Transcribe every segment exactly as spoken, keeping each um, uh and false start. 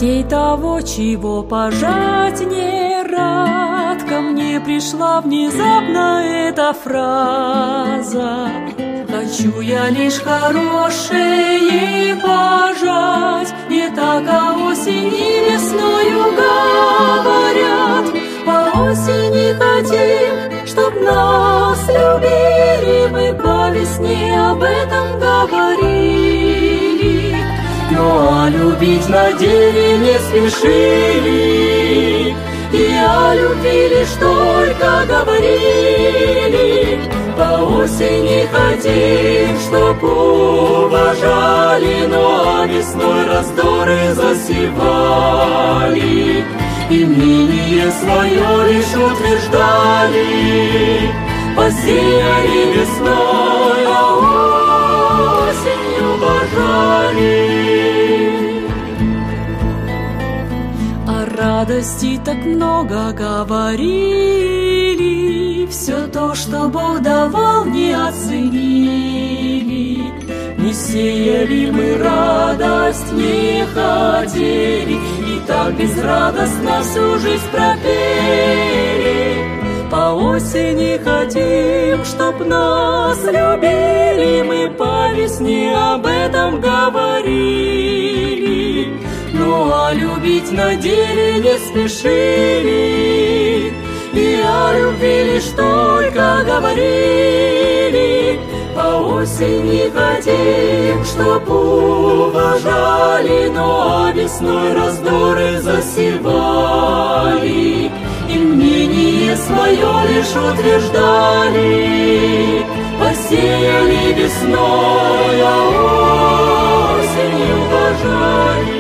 сей того, чего пожать не рад. Ко мне пришла внезапно эта фраза: хочу я лишь хорошее пожать. Не так о осени весною говорят. По осени хотим, чтоб нас любили. Мы по весне об этом говорили, но любить на деле не спешили. И о любви лишь только говорили. По осени хотим, чтоб уважали, но весной раздоры засевали. И мнение свое лишь утверждали. Посеяли весной, а осенью пожали. О радости так много говорили, все то, что Бог давал, не оценили. Не сеяли мы радость, не хотели, и так безрадостно всю жизнь пропели. По осени хотим, чтоб нас любили. Мы по весне об этом говорили, но любить на деле не спешили. И о любви лишь только говорили. По осени хотим, чтоб уважали, но весной раздоры засевали. И мнение свое лишь утверждали. Посеяли весной, а осенью пожали.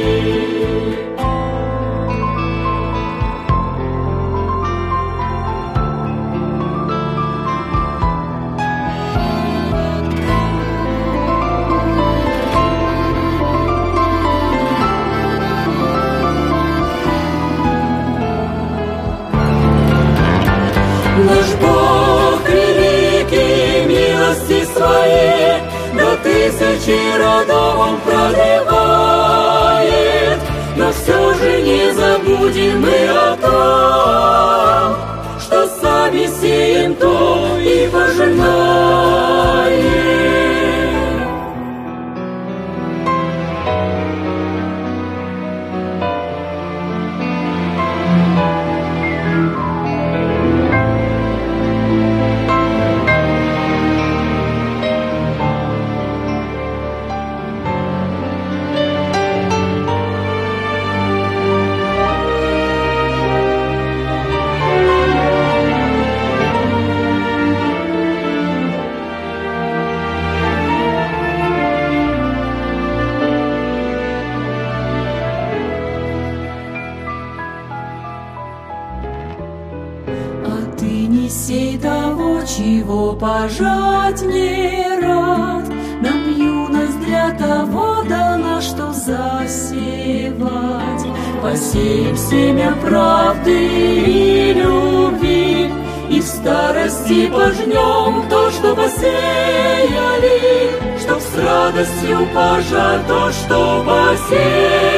Наш Бог великий, милости своей до тысячи родов Он продлевает. Но все же не забудем мы о том, что сами сеем то и пожинаем. Сей того, чего пожать не рад. Нам юность для того дана, что засевать. Посеем семя правды и любви, и в старости пожнем то, что посеяли, чтоб с радостью пожать то, что посеяли.